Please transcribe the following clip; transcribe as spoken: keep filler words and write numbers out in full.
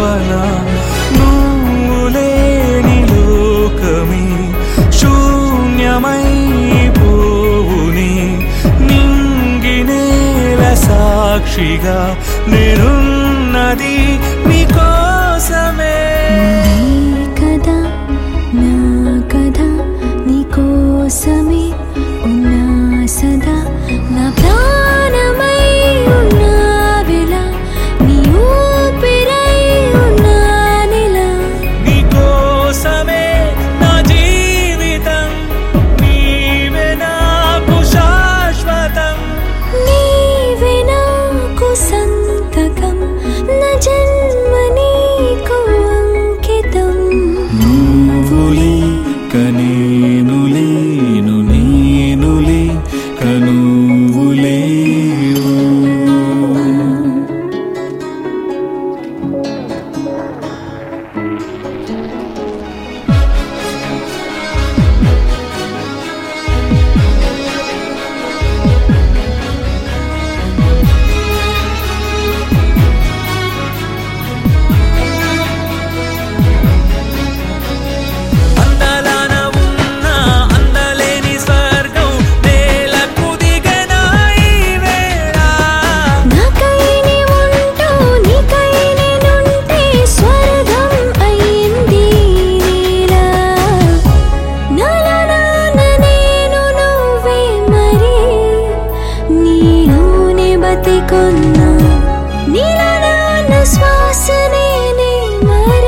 చెప్పనా నువ్వు లేని లోకమే శూన్యమైపోవుని నింగినేల సాక్షిగా నేనున్నది నీకోసమే కదా నా కదా నీకోసమే ఉన్నా సదా నా ప్రాణమై ఉన్నావిలా నీ ఊపిరై ఉన్నానిలా నీకోసమే నా జీవితం నీవే నాకు శాశ్వతం నీవే నాకు సంతకం నా జన్మ నీకు అంకితం నువ్వులే కనేను లేను నేనులే కనువులేవు అందలాన ఉన్న అందలేని స్వర్గం నేలకు దిగనా ఈ వేళ నాకై నీవుంటూ నీకై నేనుంటే స్వర్గం అయింది నీలా నాలా నాన్న నేను నువ్వే మరి నీలోనే బతికున్నా నీలా నాన్న శ్వాస నేనే మరి